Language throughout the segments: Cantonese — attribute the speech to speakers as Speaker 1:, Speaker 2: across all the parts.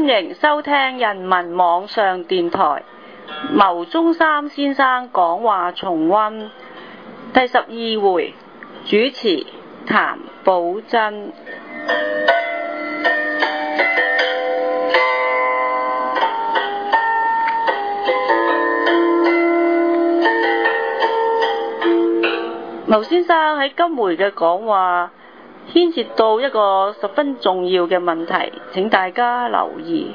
Speaker 1: 迎收聽人民網上電台牟宗三先生講話重溫第12回，主持譚寶珍。牟先生喺今回嘅講話牽涉到一個十分重要嘅問題，請大家留意。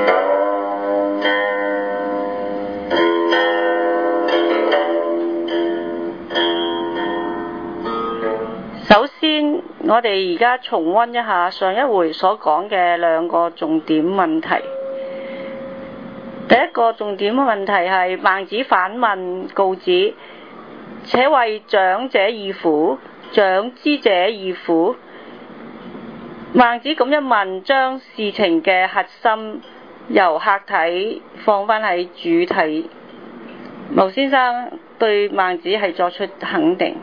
Speaker 1: 首先，我哋而家重溫一下上一回所講嘅兩個重點問題。第一個重點嘅問題係孟子反問告子：且謂長者易乎？長之者易乎？孟子咁一問，將事情嘅核心由客體放返喺主體。牟先生對孟子係作出肯定。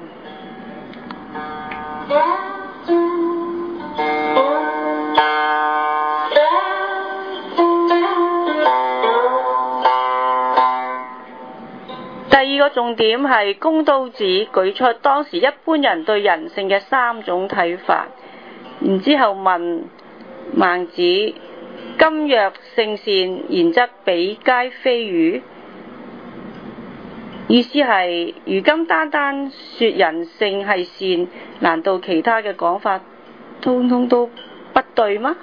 Speaker 1: 第二個重點係公刀子舉出當時一般人對人性嘅三種睇法，然之後問孟子：今若性善，然則彼皆非愚？意思係如今單單說人性係善，難道其他嘅講法通通都不對嗎？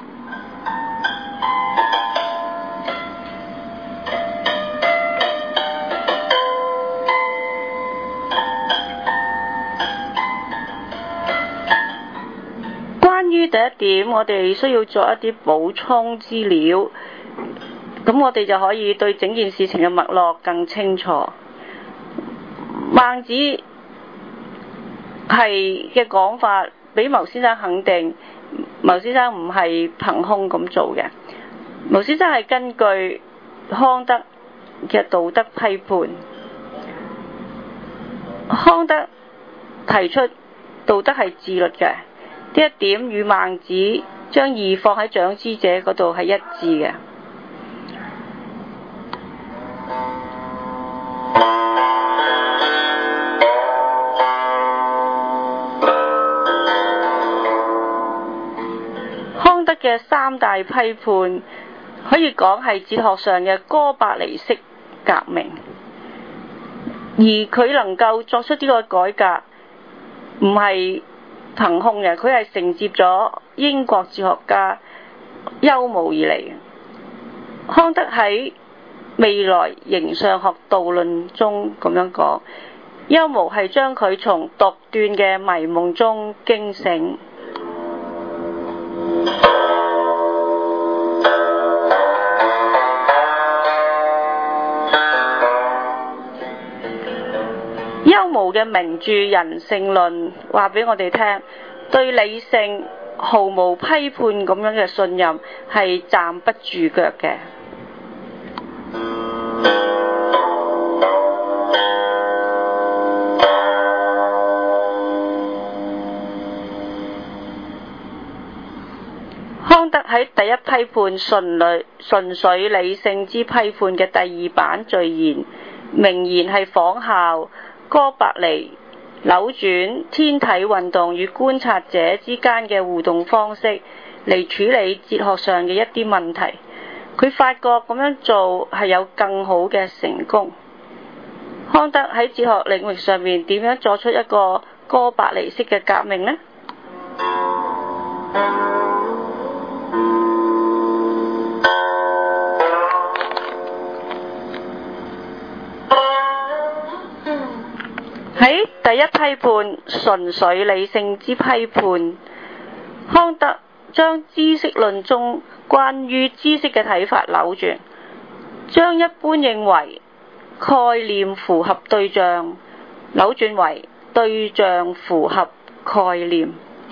Speaker 1: 關於第一點，我哋需要作一啲補充資料，咁我哋就可以對整件事情嘅脈絡更清楚。孟子係嘅講法俾牟先生肯定，牟先生唔係憑空咁做嘅。牟先生係根據康德嘅道德批判，康德提出道德係自律嘅，呢一點與孟子將義放喺長之者嗰度係一致嘅。康德嘅三大批判可以講係哲學上嘅哥白尼式革命，而佢能夠作出呢個改革唔係憑空嘅，佢係承接咗英國哲學家休謨而嚟嘅。康德喺未來形上學導論中咁樣講，休謨係將佢從獨斷嘅迷夢中驚醒。休謨嘅名著《人性論》話俾我哋聽，對理性毫無批判咁樣嘅信任係站不住腳嘅。康德喺第一批判純粹理性之批判嘅第二版序言，明言係仿效哥白尼扭轉天體運動與觀察者之間嘅互動方式嚟處理哲學上嘅一啲問題。佢發覺咁樣做係有更好嘅成功。康德喺哲學領域上面點樣作出一個哥白尼式嘅革命呢？喺第一批判純粹理性之批判，康德將知識論中關於知識嘅睇法扭轉，將一般認為概念符合對象扭轉為對象符合概念。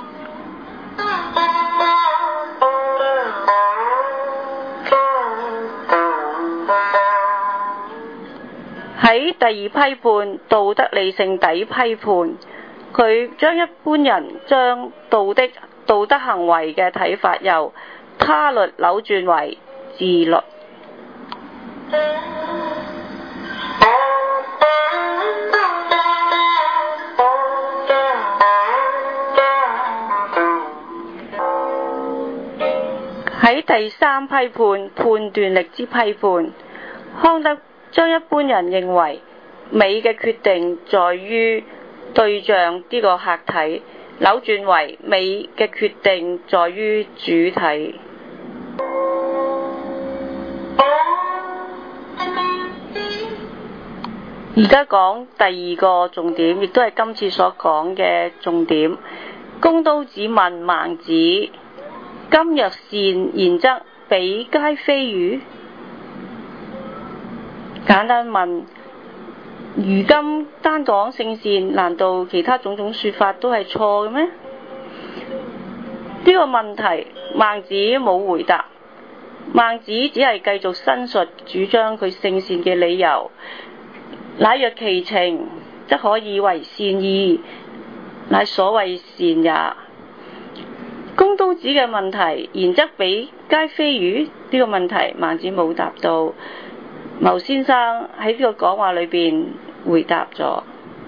Speaker 1: 喺第二批判道德理性底批判，佢將一般人將道德行為嘅睇法由推他律扭轉為自律。喺第三批判斷力之批判，康德將一般人認為美嘅決定在於對象呢個客體，扭轉為美嘅決定在於主體。而家講第二個重點，亦都係今次所講嘅重點。公刀子問孟子：今若善，然則彼皆非愚？簡單問，如今單講性善，難道其他種種說法都係錯嘅咩？呢個問題孟子冇回答，孟子只係繼續申述主張佢性善嘅理由。乃若其情，則可以為善義，乃所謂善也。公刀子嘅問題，然則彼皆非愚？呢個問題孟子冇答到，牟先生喺呢個講話裏邊回答咗。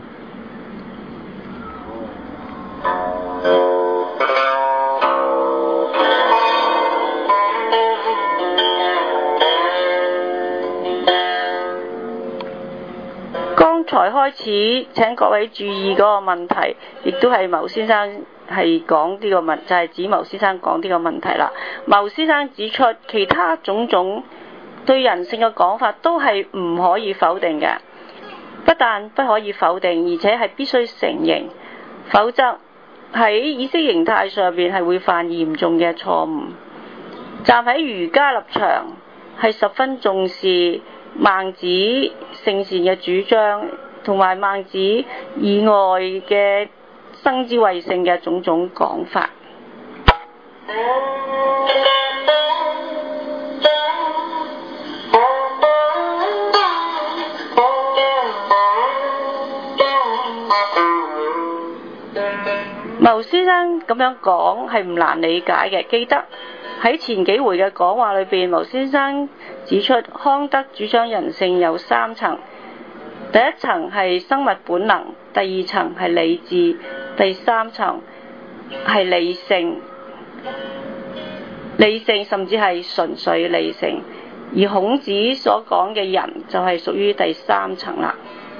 Speaker 1: 剛才開始請各位注意嗰個問題，亦都係牟先生係講呢個問題，就係指牟先生講呢個問題啦。牟先生指出，其他種種對人性嘅講法都係唔可以否定嘅，不但不可以否定，而且係必須承認，否則喺意識形態上邊係會犯嚴重嘅錯誤。站喺儒家立場，係十分重視孟子性善嘅主張，同埋孟子以外嘅生之謂性嘅種種講法。牟先生咁樣講係唔難理解嘅。記得喺前幾回嘅講話裏邊，牟先生指出康德主張人性有三層，第一層係生物本能，第二層係理智，第三層係理性。理性甚至係純粹理性，而孔子所講嘅人就係屬於第三層啦。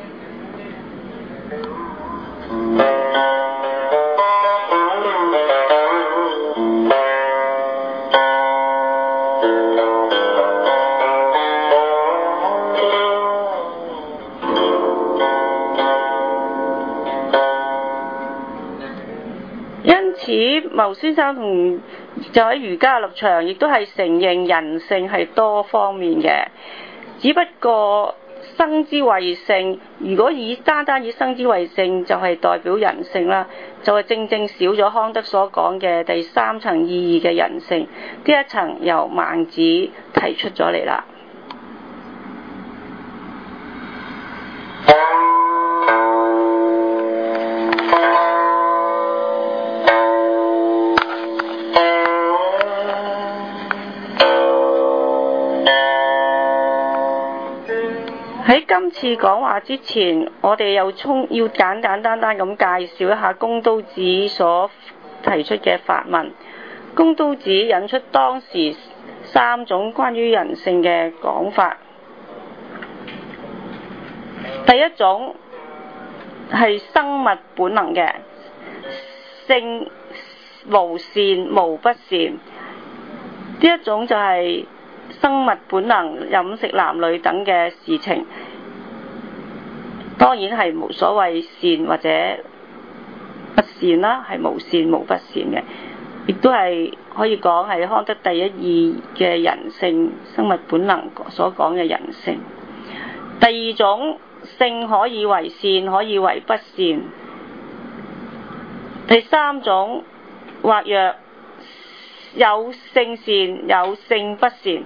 Speaker 1: 因此，牟先生就喺儒家立場，亦都係承認人性係多方面嘅。只不過生之謂性，如果單單以生之謂性，就係代表人性啦，就係正正少咗康德所講嘅第三層意義嘅人性。呢一層由孟子提出咗嚟啦。喺今次講話之前，我哋要簡簡單單咁介紹一下公刀子所提出嘅法問。公刀子引出當時三種關於人性嘅講法。第一種係生物本能嘅，性無善無不善。呢一種就係生物本能、飲食男女等嘅事情，當然係無所謂善或者不善啦，係無善無不善嘅，亦都係可以講係康德第一義嘅人性，生物本能所講嘅人性。第二種，性可以為善，可以為不善。第三種，或若有性善，有性不善。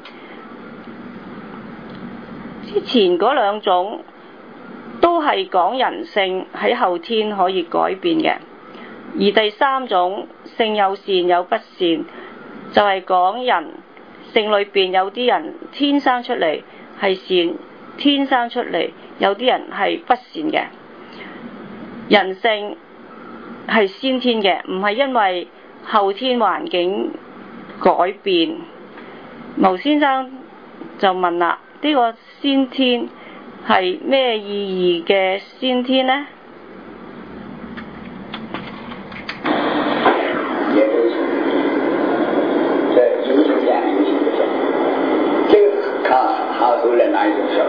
Speaker 1: 之前嗰兩種都係講人性喺後天可以改變嘅，而第三種，性有善有不善， 就係講人性裏邊有啲人天生出嚟係善，天生出嚟有啲人係不善嘅。人性係先天嘅，唔係因為後天環境改變。毛先生就問啦，呢個先天係咩意義嘅先天呢？
Speaker 2: 他后来哪一种说法？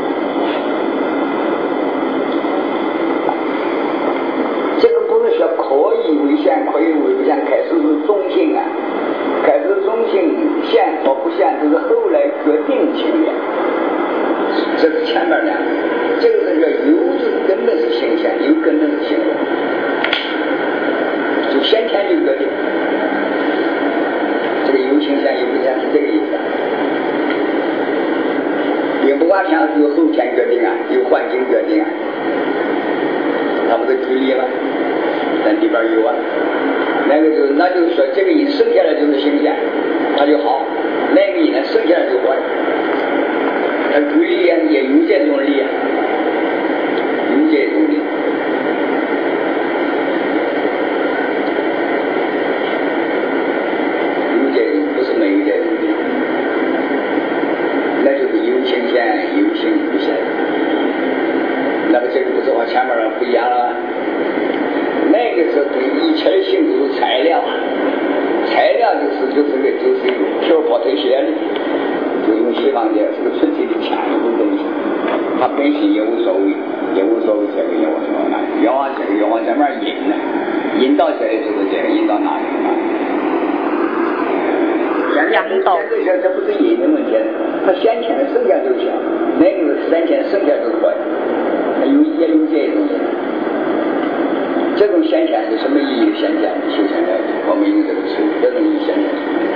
Speaker 2: 这个不是说可以为善，可以为不善，开始是中性啊，开始中性，善或不善，这是后来决定情缘，这是前面两个。这个是说有就是根本是性善，有根本是性恶，就先天就决定。这个有性善有不善是这个意思啊。并不完全是由后天决定啊，由环境决定啊。他们的举例嘛，在里边有啊。那就是说，这个人生下来就是性善，他就好；那个人呢，生下来就坏。他举例也有这种例啊，有这种例。有这种，不是没有这种例。那就是有情善，有情无善。那么这个不是和前面人不一样了？那个是对一切的性都是材料，材料就是一个漂泊推卸的，就用西方的是个纯粹的强一种东西，它本身也无所谓，也无所谓这个也无所谓那个，要往这个要往这面引呢，引导起来就是这个，引到哪里呢？
Speaker 1: 引导。
Speaker 2: 这不是引的问题，他先天的生下就行，那个先天生下就坏，也有这种。这种先天是什么意义的先天？修仙来的，我们用这个词，这种意义先天。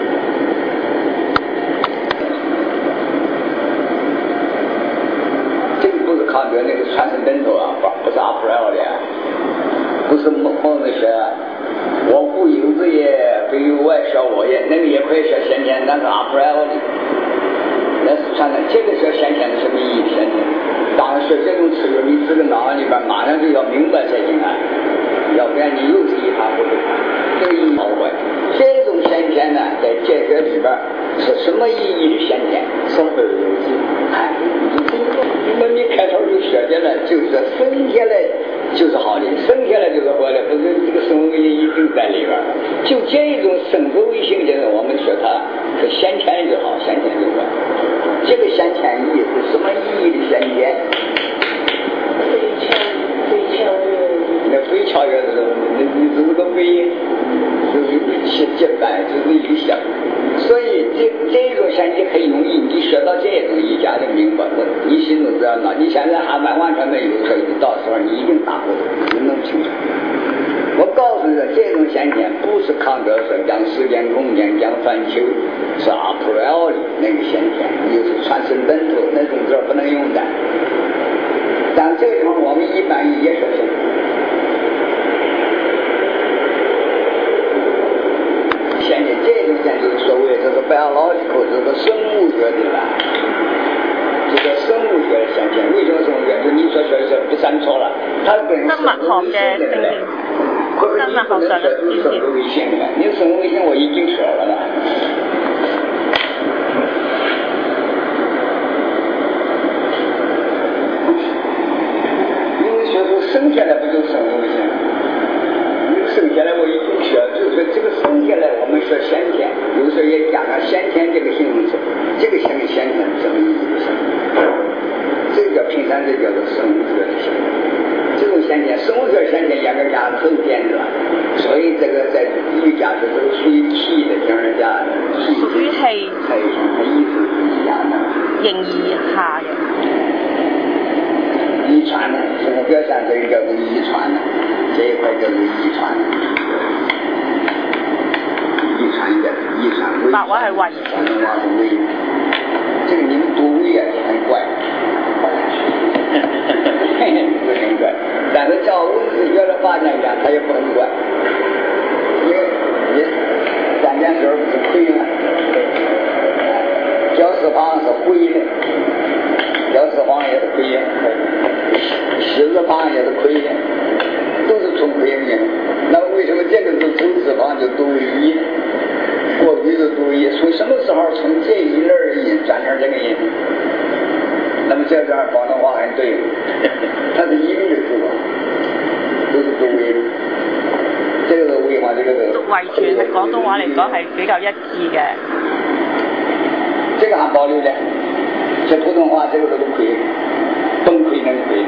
Speaker 2: 这个不是康德那个传承灯头啊，不是阿普莱奥的，不是孟子说我故有之也，非有外小我也，那个也可以说先天，但是阿普莱奥的，那是传承。这个说先天是什么意义？先天，当然说这种词语，你这个脑里边马上就要明白才行啊。要不然你又是一塌糊涂，这个意义好坏。这种先天呢，在哲学里边是什么意义的先天？生而有之。哎，那你开头就说的了，就是说生下来就是好的，生下来就是坏的，不是这个生物性一定在里边。就这一种生物性的，我们说它是先天就好，先天就坏。这个先天意是什么意义的先天？那非超越的，你只是个非，就是结伴，就是理想。所以这种先天很容易，你学到这种一家就明白了，你心中知道了。你现在还完全没有，所以到时候你一定打不住，你能清楚。我告诉你，这种先天不是康德说讲时间空间讲范畴，是阿普莱奥的那个先天，就是传承本土那种字不能用的。但这种我们一般也说是。先天这种先就是所谓这是biological，这是生物学的了，这个生物学的先天。为什么生物学？就你所说的不算错了，它跟生物学的嘞，或者你不能说是生物微性的，你生物微性我已经说了。因为说是生下来不就生物微性？生下来我已经说，就是说这个生下来我们说先天，有时候也讲了先天这个形容词，这个先天什么意思？这个平常这叫做生物学的先天，这种先天生物学先天压根加后天的，所以这个在瑜伽这都属于气的，听人家
Speaker 1: 属于气，
Speaker 2: 它意思是一样的，
Speaker 1: 形而下嘅。
Speaker 2: 遗传呢，生物表现这个叫做遗传呢。这一块叫做遗传，遗传微，
Speaker 1: 白話係遺傳。
Speaker 2: 這個你們讀微也很怪，不很怪。但是照文字學的發展講，它也不很怪，因為咱旁边这儿不是亏了，教室旁是灰的，教室旁也是亏的，狮子旁也是亏的，都是纯亏的。那为什么这个是周字旁就读一，过去的读一？从什么时候从这一类音转成这个音？那么这段广东话很对，它是音的字吧，都是读一。這個會話呢個
Speaker 1: 遺傳喺廣東話嚟講係比較一致嘅。
Speaker 2: 這個還保留嘅，這普通話這個都虧，崩潰能虧。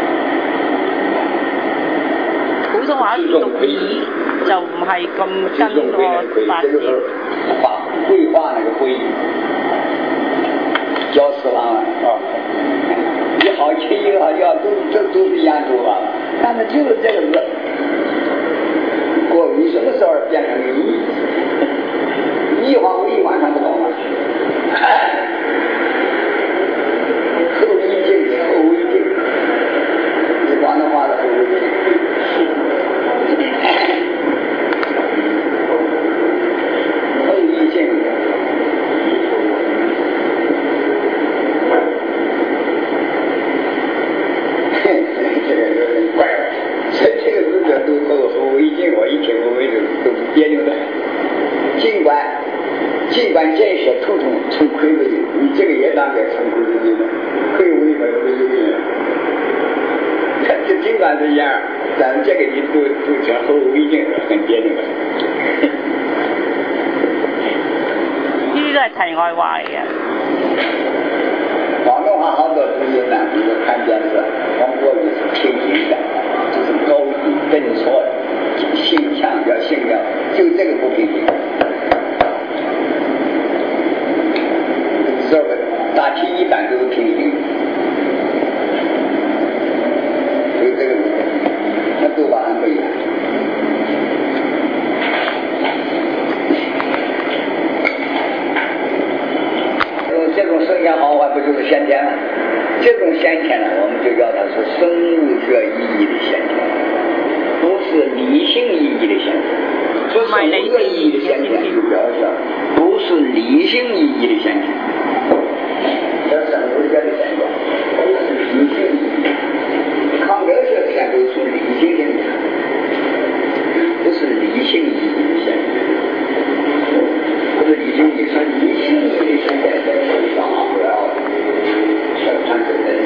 Speaker 1: 普通話讀耳就唔係咁跟個發音。
Speaker 2: 會話那個會，教死亡了啊！一好七一個好叫都是一樣讀法，但是就是這個字。過你什麼時候變成一話我一晚上不懂了，後一境，是廣東話的後一境，後一境。这个有点怪了，所以这个字都后一境，我一听我为止都是别扭的。尽管这些统统从亏为盈，你这个也当个从亏为盈的，亏为盈为盈。这尽管是一样，咱这个你都成后一境很别扭的。
Speaker 1: 呢啲都係題外話嚟嘅。
Speaker 2: 廣東話好多讀音呢，比如看電視，廣國語是平行的，就是高低分錯的，強調性調，就這個不平行。12個大體一般都是平行，就這個那讀法很不一樣。這種聲線好壞不就是先天嗎？這種先天呢，我們就叫它是生物學意義的先天，不是理性意義的先天。說生物學意義的先天就表示不是理性意義的先天，這生物學的先天不是理性意義，抗哲學的先天是理性先天，不是理性意義的先天，不是理性意義，是理性意義的先天才是大不了的，是看真的。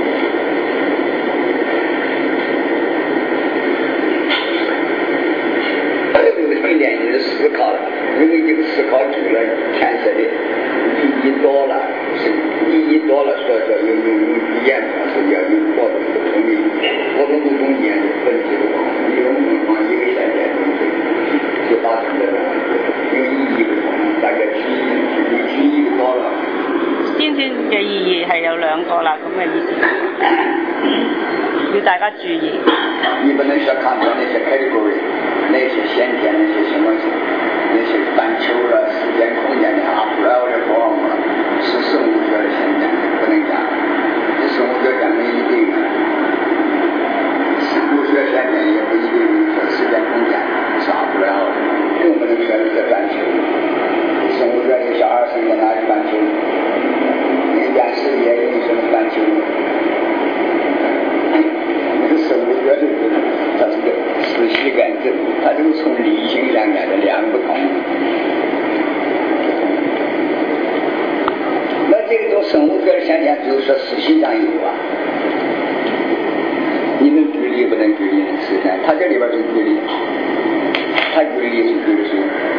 Speaker 2: 练习思考了，因为这个思考久了，填写的意义多了，所以说用语言是要用活动的统一，活动的中间就分析的话，一个先天就达成了，因为意义不同，大家提议多了。
Speaker 1: 先天嘅意義係有兩個啦，咁嘅意思，要大家注意。
Speaker 2: 你不能說看到那些 category。那些先天那些什麼，那些半球啊、時間空間的 upper 的 form 是生物學的先天，不能講。這生物學講的一定的，生物學先天也不一定說時間空間是 upper 的，更不能說是半球。生物學的小孩生在哪裡半球？那電視也有什麼半球？那是生物學的，它是個思想感知，它就是從理性上講的兩個不同。那這種生物學的現象就是說思想上有啊，你能舉例不能舉例的思想，它這裡邊就舉例，它舉例是舉的是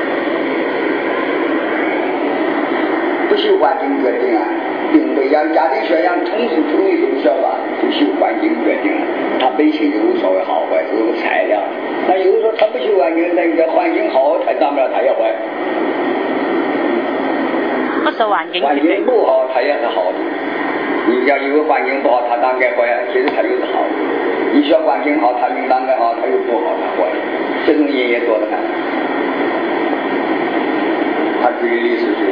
Speaker 2: 不受環境決定啊，並不讓家庭學養同時普通一種說法，不受環境決定，它本身就無所謂好壞，只是材料。那有的時候他不受環境，但是環境好，他當不了他也壞。
Speaker 1: 不受環境決定。
Speaker 2: 環境不好，他也是好的。你要以為環境不好，他當該壞，其實他又是好的。你說環境好，他又當該好，他又不好，他壞。這種人也多得很。他舉的例子是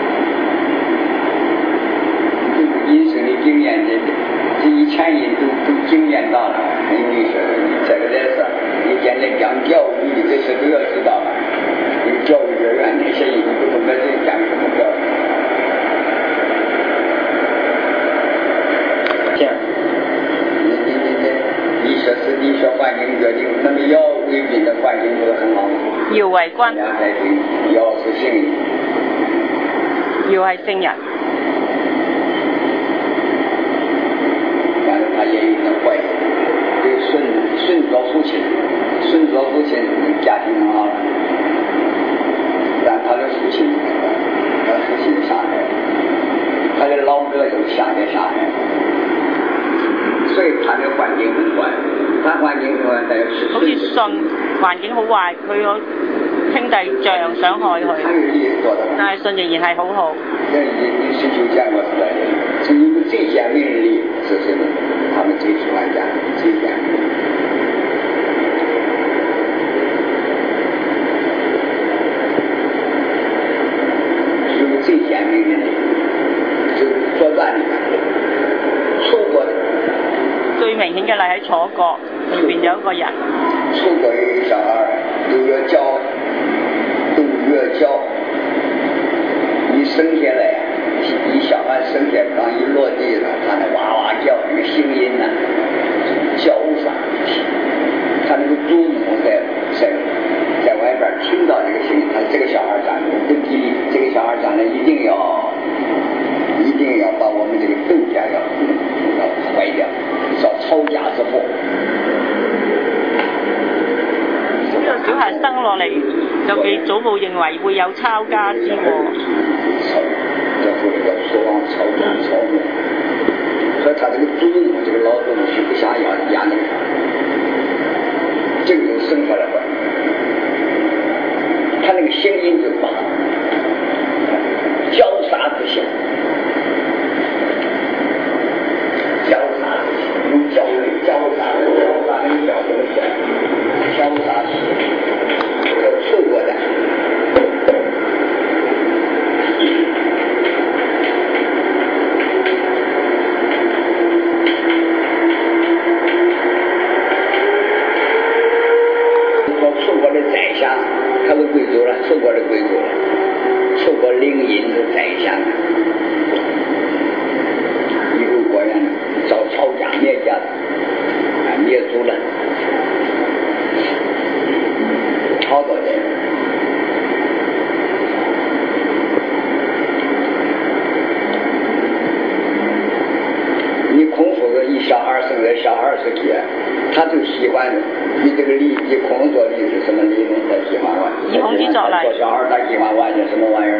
Speaker 2: 人生的經驗，這一切人都經驗到了。你說這個在是，你現在講教育，這些都要知道了。有教育學院那些
Speaker 1: 為君，
Speaker 2: 要是聖人，
Speaker 1: 要係聖人，
Speaker 2: 但是他也有點壞，對順着父親家庭很好，但他的父親下來，他的老哥就下來，所以他的環境很壞，他環境很壞，但是
Speaker 1: 好似信環境好壞，佢個兄弟像想害佢，但係信仍然係好好。
Speaker 2: 你是就講過出來的，是你們最鮮明的例子是他們最喜歡講最鮮明。最鮮明的就左傳裏面，楚國的
Speaker 1: 最明顯嘅例喺楚國裏邊有一個人，
Speaker 2: 楚國有一個小孩都要教，一生下來，一小孩生下來剛一落地了，他那哇哇叫那個聲音呢，叫聲，他那個祖母在外邊聽到這個聲音，他這個小孩長得不吉利，這個小孩長得一定要把我們這個竇家要壞掉，找抄家之禍。
Speaker 1: 呢個小孩生落嚟就被祖母認為會有抄家之禍。
Speaker 2: 要說往抄家抄禍，所以他這個祖母這個老祖母是不想要那個，這個就生出來了。他那個聲音就不好，叫啥不行，叫啥不行，用叫啥那个叫什么叫？叫啥是叫错过的。他是贵族了，楚国的贵族了，楚国凌尹是宰相，一路果然找抄家灭家，灭族了，好多人。你孔夫子一小孩生在小孩时期，他就喜欢你这个礼仪，孔子做礼是什么礼呢？他喜欢玩。
Speaker 1: 以孔子作禮。
Speaker 2: 做小孩他喜歡玩些什麼玩意兒？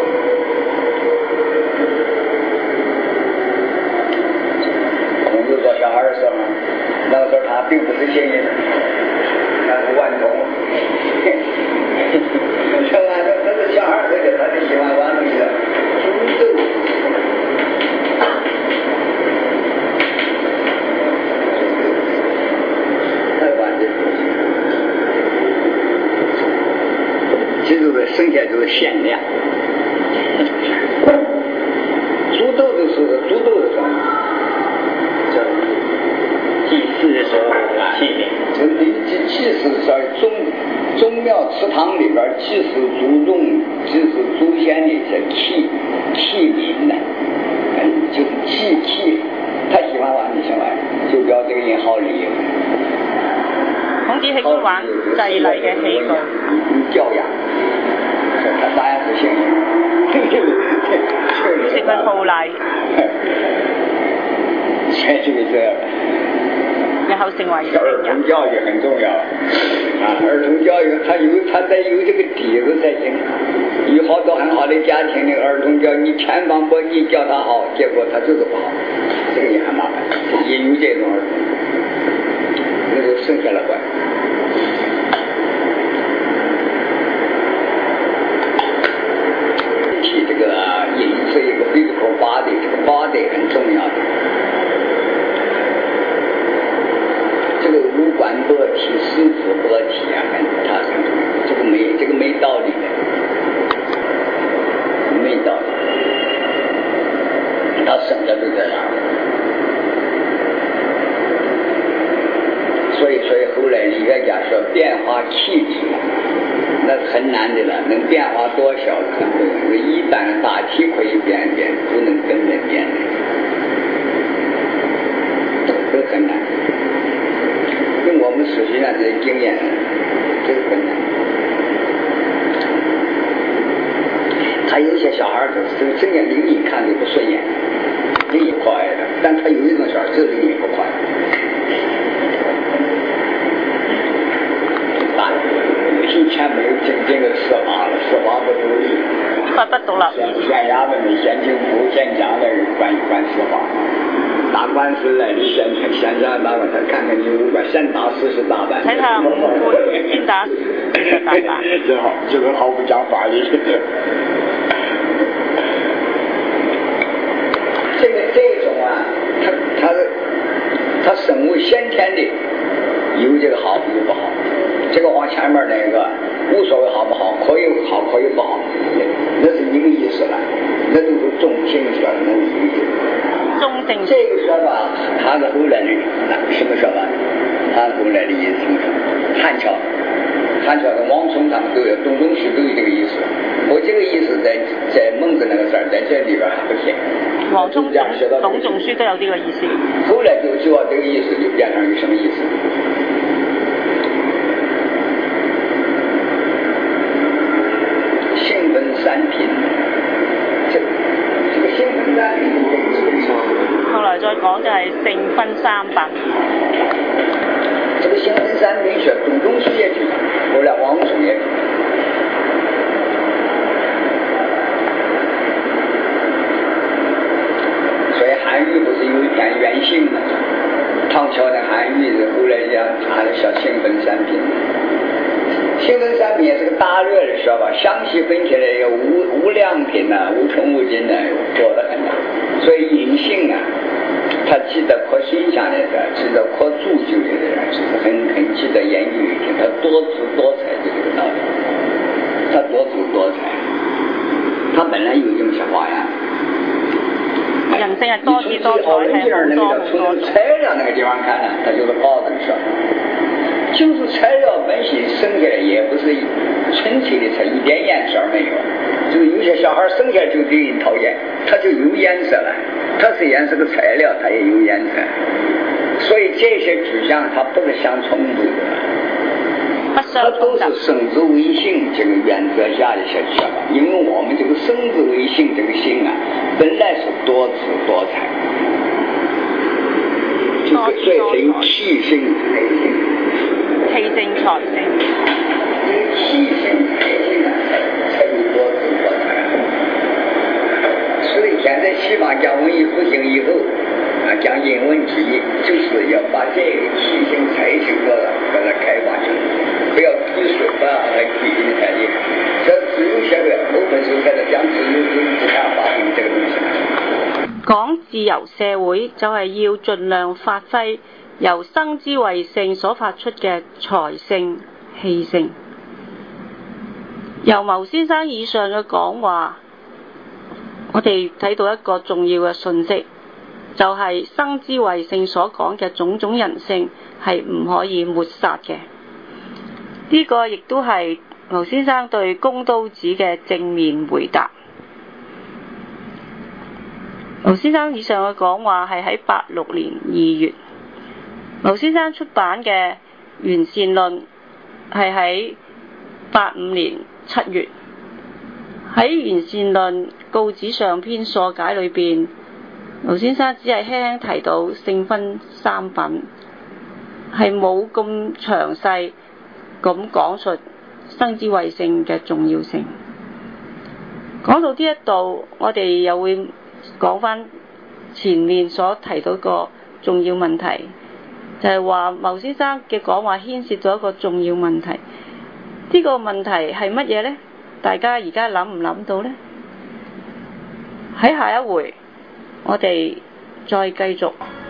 Speaker 2: 孔子做小孩的時候，那個時候他並不是聖人，他是頑童。他是小孩時他就喜歡玩那個豬鬥。其实是剩下就是限量，猪斗的时候，叫祭祀的时候器皿，就祭祀在宗庙祠堂里边，祭祀祖先的一些器皿呢，就器，他喜歡玩这些玩意，就表這個人好禮。
Speaker 1: 孔子喜歡玩祭禮嘅器具，
Speaker 2: 教養。他當然是聖人，
Speaker 1: 食佢套禮，
Speaker 2: 所以這個
Speaker 1: 日後成為聖人。
Speaker 2: 兒童教育很重要啊！兒童教育他得有這個底子才行。有好多很好的家庭的兒童教育，你千方百計教他好，結果他就是不好，這個也很麻煩。也有這種兒童，那就生下來壞。這個也是一個 physical body，這個 body 很重要的。這個五官合體、四肢合體啊，它很重要。這個沒道理的，沒道理。他生的就這樣。所以後來理學家說變化氣體。那很難的了，能變化多少很不容易。一般大體可以變，不能根本變的，這很難。用我們數學上的經驗，這個很難。 他有些小孩这个正眼灵异看着不顺眼，灵异快的，但他有一种小孩这灵异不快。以前没有这个司法了，司法不独立，
Speaker 1: 法不独立，
Speaker 2: 县衙门的、县警部、县长的管司法，打官司来，你县长打官司，看看你如果先打40大板，
Speaker 1: 睇下5官先打40大板，
Speaker 2: 这个毫不讲法律。这种啊，他生物先天的有这个好有不好。这个往前面那个无所谓好不好，可以好可以不好，那是一个意思了，那就是中性说的，那是一个意思。
Speaker 1: 中性
Speaker 2: 这个说法，他是后来的什么说法？他后来的意思什么说？汉朝的王充他们都有，东东西都有这个意思。我这个意思在孟子那个事儿，在这里边还不写。
Speaker 1: 王充董仲舒都有这个意思。
Speaker 2: 后来就按这个意思就变成有什么意思？性分三品，这个性分三品
Speaker 1: 後來再講就係性分3品。
Speaker 2: 這個性分三品是董仲舒也提，後來王充也提。所以韓愈不是有一篇原性嗎？唐朝的韓愈後來講他的小性分三品。性分三品也是个大热的说法，详细分起来有无量品呐、无穷无尽呐，多得很呐。所以隐性啊，他值得可欣赏的人，值得可铸就的人，是很值得研究一点。他多姿多彩就这个道理，他多姿多彩，他本来有这么些花样。
Speaker 1: 人性係多姿多彩，係好多。
Speaker 2: 从材料那个地方看呢，它就是高等说。就是材料本身生下来也不是纯粹的，它一点颜色没有。就是有些小孩生下来就给人讨厌，他就有颜色了。它虽然是个材料，它也有颜色。所以这些指向它不是相冲突的，它都是生之为性这个原则下的一些说法。因为我们这个生之为性这个性啊，本来是多姿多彩，就是所以有气性才性。
Speaker 1: 氣性財性，
Speaker 2: 氣性才性啊，才有多姿多彩。所以现在起码讲文艺复兴以后啊，讲人文主义，就是要把这个气性才性把它开发出来，不要拘束，不要把它拘谨太厉害。这自由社会，我本身在这讲自由主义自然发明这个东西。
Speaker 1: 講自由社會就係要盡量發揮由生之謂性所發出嘅財性、氣性。由牟先生以上嘅講話，我哋睇到一個重要嘅訊息，就係生之謂性所講嘅種種人性係唔可以抹殺嘅。呢個亦都係牟先生對公刀子嘅正面回答。牟先生以上嘅講話係喺86年2月。牟先生出版嘅《完善論》係喺85年7月。喺《完善論》告子上篇疏解裏邊，牟先生只係輕輕提到性分3品，係冇咁詳細咁講述生之謂性嘅重要性。講到呢一度，我哋又會講返前面所提到個重要問題。就係話牟先生嘅講話牽涉到一個重要問題，呢個問題係乜嘢呢？大家而家諗唔諗到呢？喺下一回我哋再繼續。